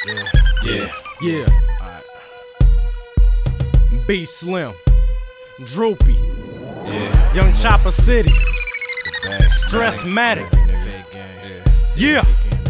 Yeah. B Slim, Droopy, Young Chopper City, Stressmatic. Yeah.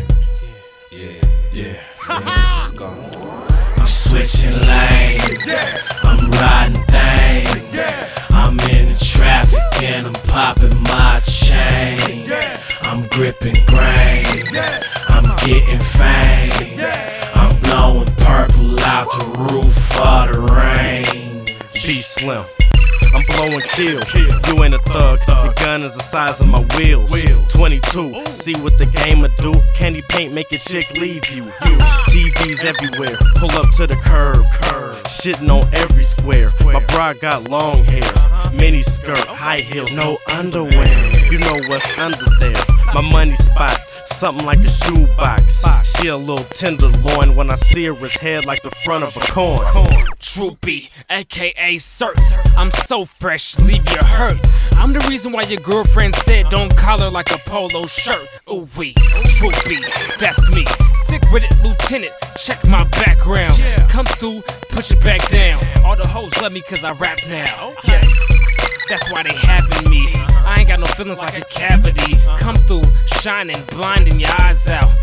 Let's go. I'm switching lanes, I'm riding things. I'm in the traffic and I'm popping my chain. I'm gripping grain, I'm getting fame. I'm blowing purple out the roof of the rain. B Slim, I'm blowing kills. You ain't a thug. Your gun is the size of my wheels. 22, see what the gamer do. Candy paint make your chick leave you. TVs everywhere, pull up to the curb. Shitting on every square. My bra got long hair, mini skirt, high heels, no underwear. You know what's under there. My money spot, something like a shoebox. She a little tenderloin. When I see her, it's head like the front of a corn. Droopy, aka Cert. I'm so fresh, leave you hurt. I'm the reason why your girlfriend said don't collar like a polo shirt. Ooh wee, Droopy, that's me. Sick with it, Lieutenant, check my background. Come through, put your back down. All the hoes love me cause I rap now. Yes, that's why they having me. I ain't got no feelings like a cavity. Come through, shining, blinding your eyes out.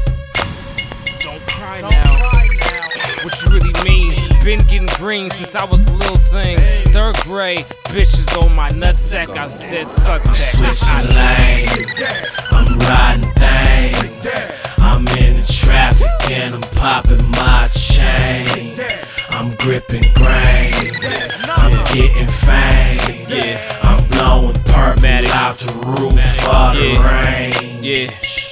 Don't cry now. What you really mean? Been getting green since I was a little thing. 3rd grade, bitches on my nutsack. I said suck that. Switching lanes, I'm riding things. I'm in the traffic and I'm popping my chain. I'm gripping grain, I'm getting fame. I'm blowing purple out the roof of the rain.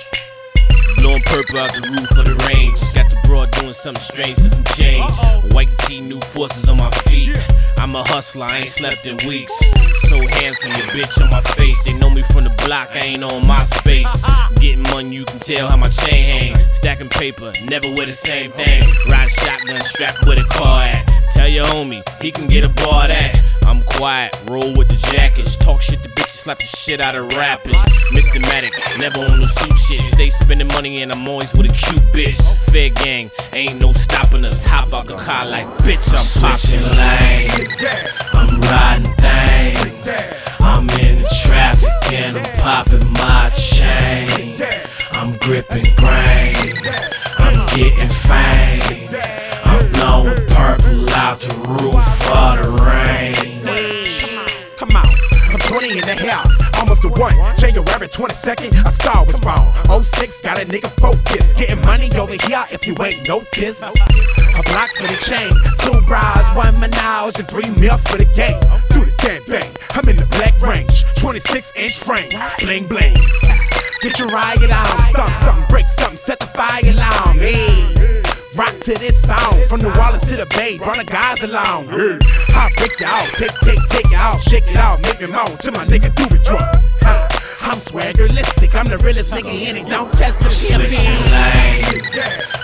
Blowing purple out the roof of the range. Got the broad doing something strange to some change. White tee, new forces on my feet. I'm a hustler, I ain't slept in weeks. So handsome, your bitch on my face. They know me from the block, I ain't on my space. Getting money, you can tell how my chain hang. Stacking paper, never wear the same thing. Ride shotgun, strapped with a car at. Tell your homie, he can get a bar that. I'm quiet, roll with the jackets. Talk shit to bitches, slap the shit out of rappers. Systematic, never on no suit shit. Stay spending money and I'm always with a cute bitch. Fair gang, ain't no stopping us. Hop out the car like bitch, I'm switching poppin'. lanes, I'm riding things. I'm in the traffic and I'm popping my chain. I'm gripping grain, I'm getting fame. I'm blowing purple out the roof of the rain. Come on, I'm 20 in the house, almost a 1. January 22nd, a star was born. 06, got a nigga focused. Getting money over here if you ain't noticed. A block for the chain, 2 bras, 1 Minaj, and 3 mil for the game. Do the damn thing, I'm in the black range. 26-inch frames, bling bling. Get your riot on, stomp something, break something, set the fire alarm. Hey, rock to this song, from New Orleans to the Bay, brought the guys along. I'll break you out, take it out, shake it out, make me moan to my nigga do it drunk. I'm swaggerlistic, I'm the realest nigga in it, don't test the Switching lanes,